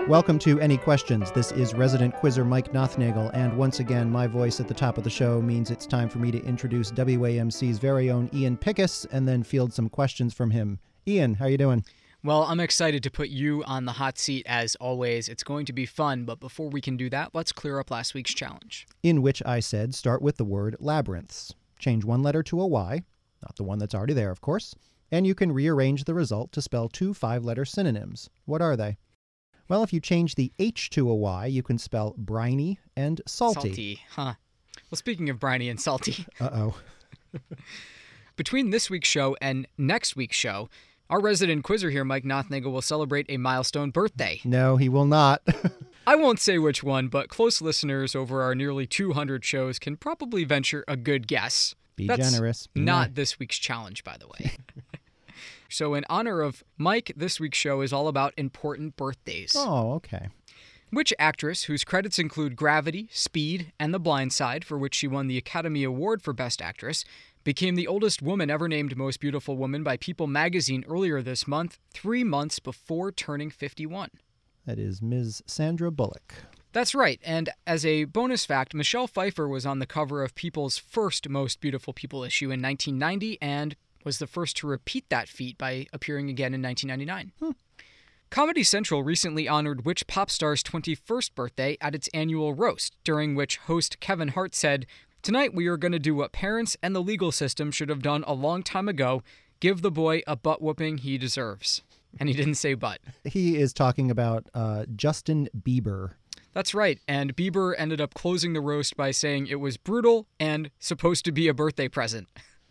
Welcome to Any Questions. This is resident quizzer Mike Nothnagel, and once again, my voice at the top of the show means it's time for me to introduce WAMC's very own Ian Pickus and then field some questions from him. Ian, how you doing? Well, I'm excited to put you on the hot seat as always. It's going to be fun, but before we can do that, let's clear up last week's challenge. In which I said start with the word labyrinths. Change one letter to a Y, not the one that's already there, of course, and you can rearrange the result to spell two five-letter synonyms. What are they? Well, if you change the H to a Y, you can spell briny and salty. Salty, huh? Well, speaking of briny and salty. Uh-oh. Between this week's show and next week's show, our resident quizzer here, Mike Nothnagel, will celebrate a milestone birthday. No, he will not. I won't say which one, but close listeners over our nearly 200 shows can probably venture a good guess. Be That's generous. Be not nice. this week's challenge, by the way. So in honor of Mike, this week's show is all about important birthdays. Oh, okay. Which actress, whose credits include Gravity, Speed, and The Blind Side, for which she won the Academy Award for Best Actress, became the oldest woman ever named Most Beautiful Woman by People magazine earlier this month, 3 months before turning 51? That is Ms. Sandra Bullock. That's right, and as a bonus fact, Michelle Pfeiffer was on the cover of People's first Most Beautiful People issue in 1990 and was the first to repeat that feat by appearing again in 1999. Comedy Central recently honored which pop star's 21st birthday at its annual roast, during which host Kevin Hart said, "Tonight we are going to do what parents and the legal system should have done a long time ago, give the boy a butt whooping he deserves." And he didn't say butt. He is talking about Justin Bieber. That's right, and Bieber ended up closing the roast by saying it was brutal and supposed to be a birthday present.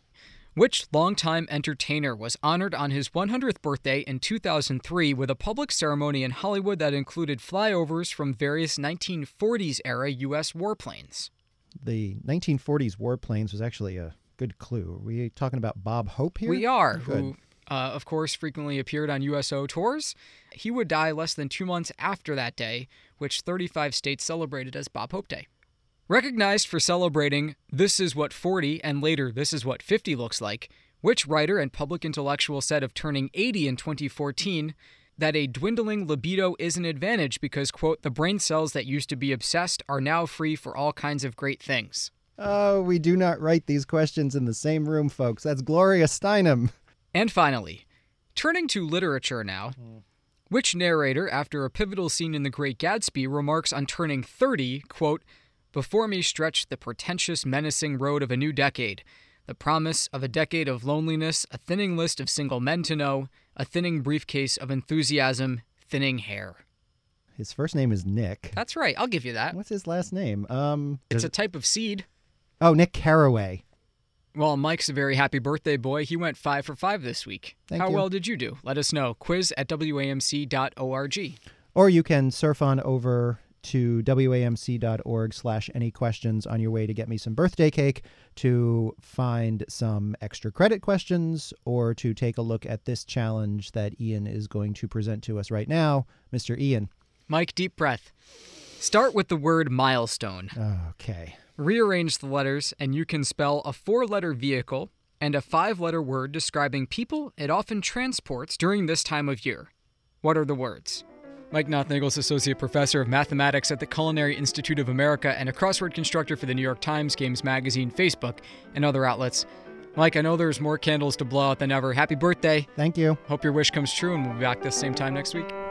Which longtime entertainer was honored on his 100th birthday in 2003 with a public ceremony in Hollywood that included flyovers from various 1940s-era U.S. warplanes? The 1940s warplanes was actually a good clue. Are we talking about Bob Hope here? We are, Good. who, of course, frequently appeared on USO tours. He would die less than 2 months after that day, which 35 states celebrated as Bob Hope Day. Recognized for celebrating "This is what 40" and later "This is what 50 looks like," which writer and public intellectual said of turning 80 in 2014 that a dwindling libido is an advantage because, quote, "the brain cells that used to be obsessed are now free for all kinds of great things"? Oh, we do not write these questions in the same room, folks. That's Gloria Steinem. And finally, turning to literature now, which narrator, after a pivotal scene in The Great Gatsby, remarks on turning 30, quote, "Before me stretched the pretentious, menacing road of a new decade, the promise of a decade of loneliness, a thinning list of single men to know, a thinning briefcase of enthusiasm, thinning hair." His first name is Nick. That's right, I'll give you that. What's his last name? It's a type of seed. Oh, Nick Carraway. Well, Mike's a very happy birthday boy. He went 5 for 5 this week. Thank How you. well did you do? Let us know. quiz@wamc.org. Or you can surf on over to wamc.org/anyquestions on your way to get me some birthday cake, to find some extra credit questions, or to take a look at this challenge that Ian is going to present to us right now. Mr. Ian. Mike, deep breath. Start with the word milestone. Okay. Rearrange the letters, and you can spell a 4-letter vehicle and a 5-letter word describing people it often transports during this time of year. What are the words? Mike Nothnagel is Associate Professor of Mathematics at the Culinary Institute of America and a crossword constructor for the New York Times, Games Magazine, Facebook, and other outlets. Mike, I know there's more candles to blow out than ever. Happy birthday. Thank you. Hope your wish comes true, and we'll be back this same time next week.